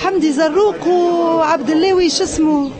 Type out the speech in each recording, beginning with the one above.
حمدي زروق وعبد الله شو اسمه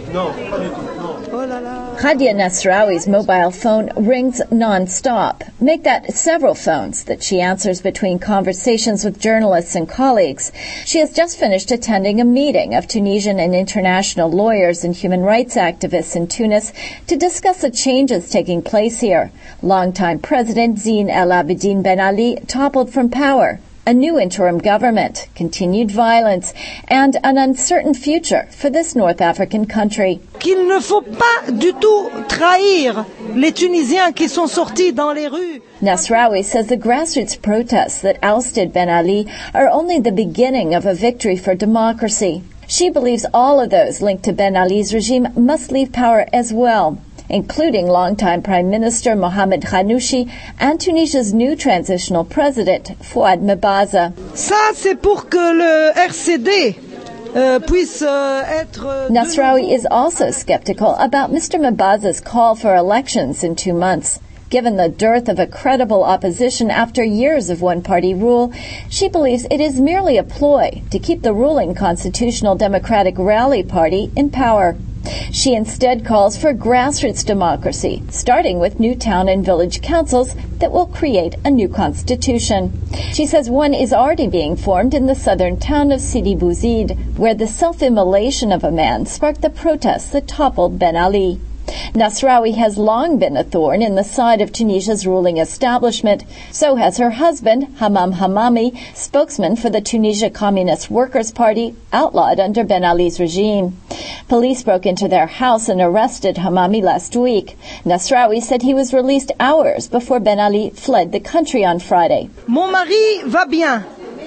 Hadia Nasrawi's mobile phone rings non-stop. Make that several phones that she answers between conversations with journalists and colleagues. She has just finished attending a meeting of Tunisian and international lawyers and human rights activists in Tunis to discuss the changes taking place here. Longtime President Zine El Abidine Ben Ali toppled from power. A new interim government, continued violence, and an uncertain future for this North African country. Qu'il ne faut pas du tout trahir les Tunisiens qui sont sortis dans les rues. Nasrawi says the grassroots protests that ousted Ben Ali are only the beginning of a victory for democracy. She believes all of those linked to Ben Ali's regime must leave power as well, including longtime Prime Minister Mohamed Ghannouchi and Tunisia's new transitional president, Fouad Mebaza. Ça, c'est pour que le RCD puisse être... Nasrawi is also skeptical about Mr. Mebaza's call for elections in 2 months. Given the dearth of a credible opposition after years of one-party rule, she believes it is merely a ploy to keep the ruling Constitutional Democratic Rally Party in power. She instead calls for grassroots democracy, starting with new town and village councils that will create a new constitution. She says one is already being formed in the southern town of Sidi Bouzid, where the self-immolation of a man sparked the protests that toppled Ben Ali. Nasrawi has long been a thorn in the side of Tunisia's ruling establishment. So has her husband, Hamam Hamami, spokesman for the Tunisia Communist Workers' Party, outlawed under Ben Ali's regime. Police broke into their house and arrested Hamami last week. Nasrawi said he was released hours before Ben Ali fled the country on Friday. Mon mari va bien.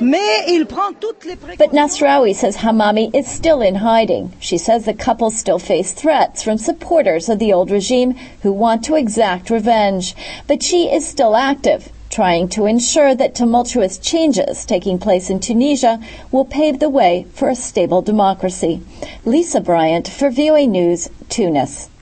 But Nasrawi says Hamami is still in hiding. She says the couple still face threats from supporters of the old regime who want to exact revenge. But she is still active, trying to ensure that tumultuous changes taking place in Tunisia will pave the way for a stable democracy. Lisa Bryant for VOA News, Tunis.